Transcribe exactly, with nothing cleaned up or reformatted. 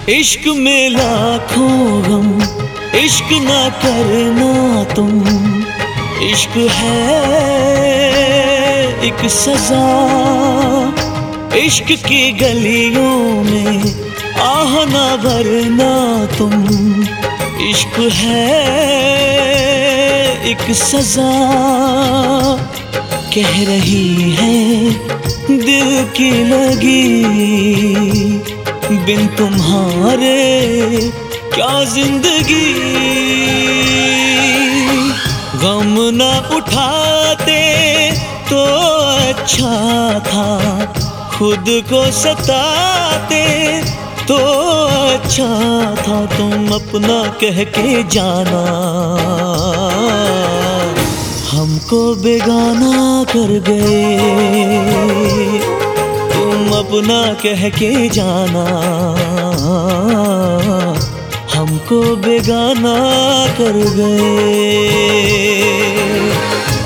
इश्क में लाखों गम, इश्क ना करना तुम। इश्क है एक सजा, इश्क की गलियों में आह ना भरना तुम। इश्क है एक सजा, कह रही है दिल की लगी, बिन तुम्हारे क्या जिंदगी। गम ना उठाते तो अच्छा था, खुद को सताते तो अच्छा था। तुम अपना कह के जाना, हमको बेगाना कर गए। तुम अपना कह के जाना, हमको बेगाना कर गए।